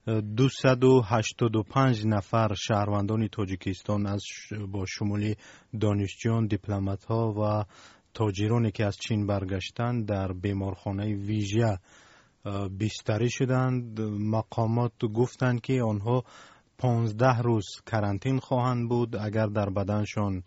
285 نفر شهروندان تاجیکستان با شمول دانشجویان، دیپلمات‌ها و تاجرانی که از چین برگشتند در بیمارخانه ویژه بستری شدند. مقامات گفتند که آنها 15 روز کرانتین خواهند بود. اگر در بدنشان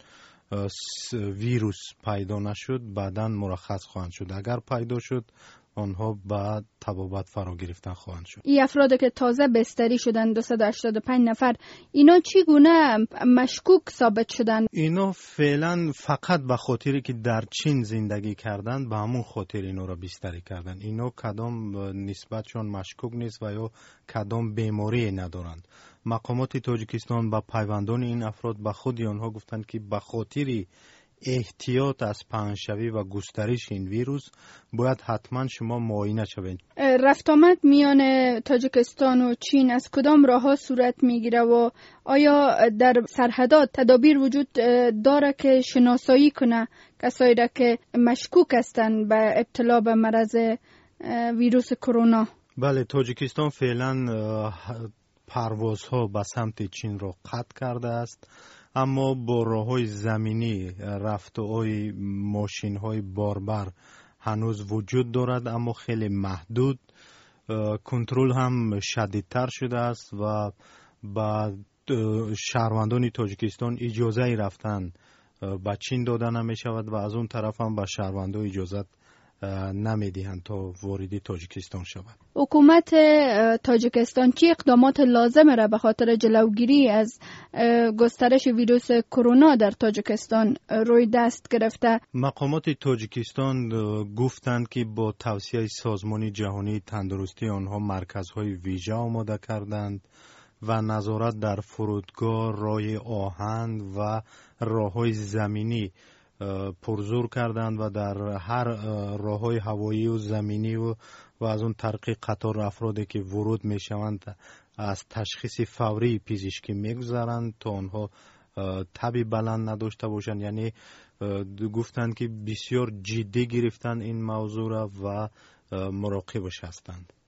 ویروس پیدا نشد بعداً مرخص خواهند شد. اگر پیدا شد آنها بعد طبابت فرا گرفتن خواهند شد. این افرادی که تازه بستری شدن 285 نفر، اینا چی گونه مشکوک ثابت شدن؟ اینا فعلا فقط به خاطری که در چین زندگی کردن به همون خاطر اینا را بستری کردن. اینا کدام نسبتشون مشکوک نیست و یا کدام بیماری ندارند. مقامات تاجیکستان با پیوندان این افراد به خود آنها گفتند که به خاطر احتیاط از پهن‌شوی و گسترش این ویروس باید حتما شما معاینه شوید. رفت آمد میان تاجیکستان و چین از کدام راه‌ها صورت میگیره و آیا در سرحدات تدابیر وجود داره که شناسایی کنه کسایی را که مشکوک هستند به ابتلا به مرض ویروس کرونا؟ بله، تاجیکستان فعلا پروازها به سمت چین را قطع کرده است، اما با راه‌های زمینی رفت‌وهای ماشین‌های باربر هنوز وجود دارد، اما خیلی محدود. کنترل هم شدیدتر شده است و با شهروندان تاجیکستان اجازه رفتن به چین داده نمی شود و از اون طرف هم به شهروندان اجازه نمیدهند تا وارد تاجیکستان شود. حکومت تاجیکستان چه اقدامات لازم را به خاطر جلوگیری از گسترش ویروس کرونا در تاجیکستان روی دست گرفته؟ مقامات تاجیکستان گفتند که با توصیه سازمان جهانی تندرستی آنها مرکزهای ویژه آماده کردند و نظارت در فرودگاه، راه آهن و راه‌های زمینی پرزور کردند و در هر راه‌های هوایی و زمینی و از اون طریق قطار افرادی که ورود میشوند از تشخیص فوری پزشکی میگذارند تا آنها تب بلند نداشته باشند. یعنی گفتند که بسیار جدی گرفتن این موضوع را و مراقبش هستند.